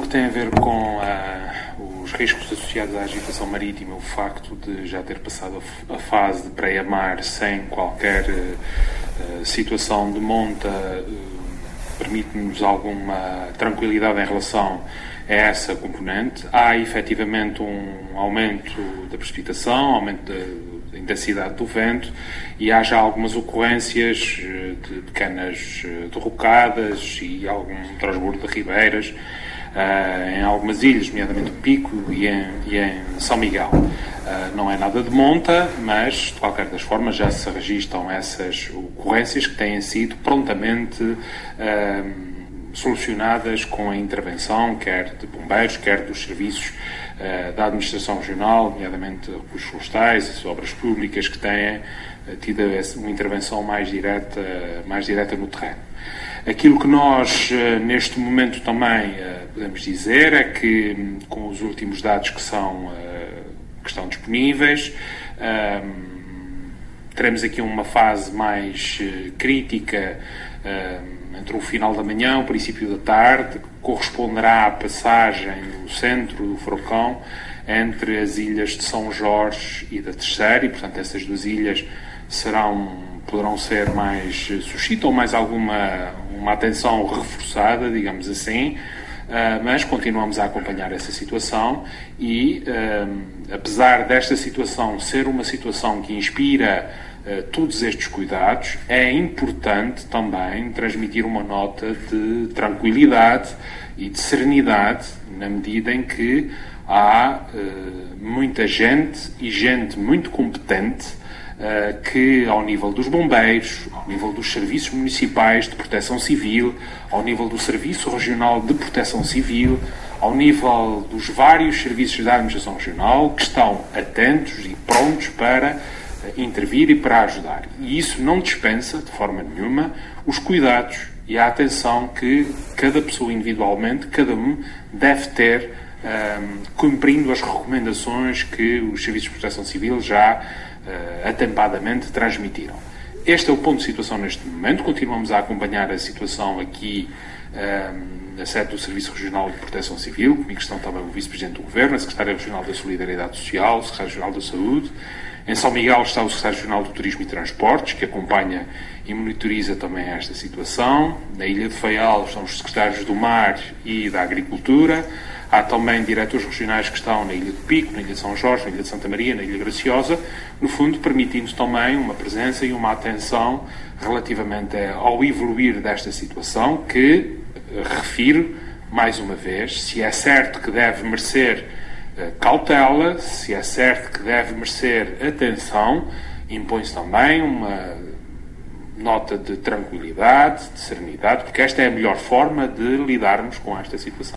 que tem a ver com os riscos associados à agitação marítima, o facto de já ter passado a fase de pré-mar sem qualquer situação de monta, permite-nos alguma tranquilidade em relação a essa componente. Há efetivamente um aumento da precipitação, aumento da intensidade do vento, e há já algumas ocorrências de pequenas derrocadas e algum transbordo de ribeiras em algumas ilhas, nomeadamente o Pico e em São Miguel. Não é nada de monta, mas de qualquer das formas já se registram essas ocorrências que têm sido prontamente solucionadas com a intervenção, quer de bombeiros, quer dos serviços da administração regional, nomeadamente recursos florestais e obras públicas, que têm tido uma intervenção mais direta no terreno. Aquilo que nós, neste momento, também podemos dizer é que, com os últimos dados que estão disponíveis, teremos aqui uma fase mais crítica entre o final da manhã e o princípio da tarde, que corresponderá à passagem no centro do furacão entre as ilhas de São Jorge e da Terceira, e, portanto, essas duas ilhas poderão ser suscitam mais uma atenção reforçada, digamos assim, mas continuamos a acompanhar essa situação e, apesar desta situação ser uma situação que inspira todos estes cuidados, é importante também transmitir uma nota de tranquilidade e de serenidade, na medida em que há muita gente e gente muito competente que, ao nível dos bombeiros, ao nível dos serviços municipais de proteção civil, ao nível do Serviço Regional de Proteção Civil, ao nível dos vários serviços da administração regional, que estão atentos e prontos para intervir e para ajudar. E isso não dispensa, de forma nenhuma, os cuidados e a atenção que cada pessoa individualmente, cada um, deve ter, cumprindo as recomendações que os serviços de proteção civil já atempadamente transmitiram. Este é o ponto de situação neste momento. Continuamos a acompanhar a situação aqui na sede do Serviço Regional de Proteção Civil. Comigo estão também o Vice-Presidente do Governo, a Secretária Regional da Solidariedade Social, o Secretário Regional da Saúde. Em São Miguel está o Secretário Regional do Turismo e Transportes, que acompanha e monitoriza também esta situação. Na Ilha de Faial estão os Secretários do Mar e da Agricultura. Há também diretores regionais que estão na Ilha do Pico, na Ilha de São Jorge, na Ilha de Santa Maria, na Ilha Graciosa, no fundo permitindo também uma presença e uma atenção relativamente ao evoluir desta situação, que, refiro mais uma vez, se é certo que deve merecer cautela, se é certo que deve merecer atenção, impõe-se também uma nota de tranquilidade, de serenidade, porque esta é a melhor forma de lidarmos com esta situação.